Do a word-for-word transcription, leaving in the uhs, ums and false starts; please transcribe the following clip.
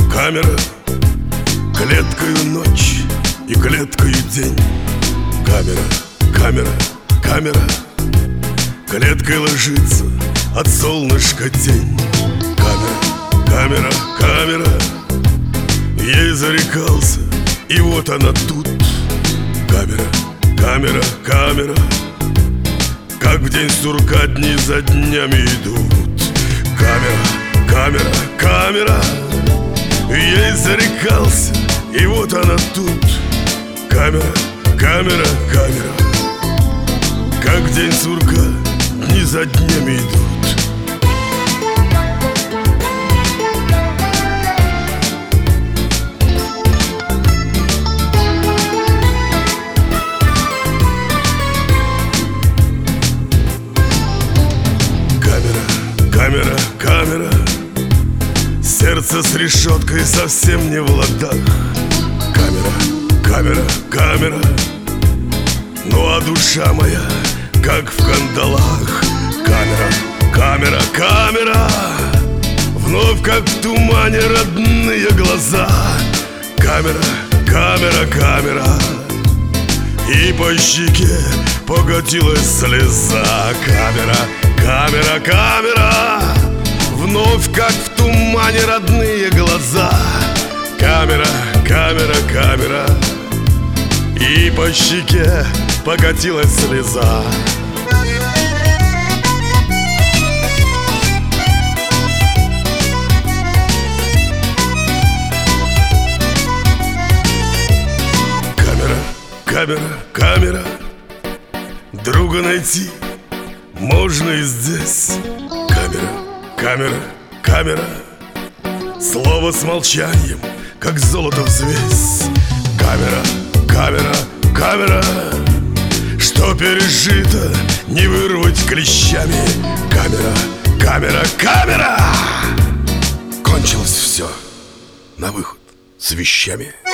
Камера, клеткою ночь и клеткою день. Камера, камера, камера, клеткой ложится от солнышка тень. Камера, камера, камера, ей зарекался, и вот она тут. Камера, камера, камера, как в день сурка дни за днями идут. Камера, камера, камера, ей зарекался, и вот она тут. Камера, камера, камера, как в день сурка дни за днями идут. Камера, камера, сердце с решеткой совсем не в ладах. Камера, камера, камера, ну а душа моя как в кандалах. Камера, камера, камера, вновь как в тумане родные глаза. Камера, камера, камера, и по щеке покатилась слеза. Камера, камера, камера, вновь как в тумане родные глаза. Камера, камера, камера, и по щеке покатилась слеза. Камера, камера, камера, друга найти можно и здесь. Камера, камера, камера, слово с молчанием, как золото взвесь. Камера, камера, камера, что пережито, не вырвать клещами. Камера, камера, камера, кончилось все, на выход с вещами.